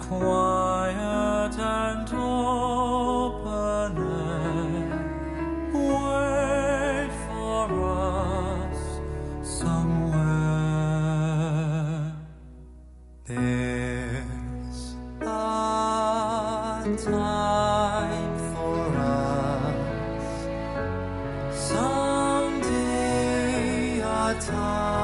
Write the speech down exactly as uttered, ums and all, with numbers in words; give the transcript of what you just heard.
quiet and open air. Wait for us somewhere. There's a time for us, someday a time.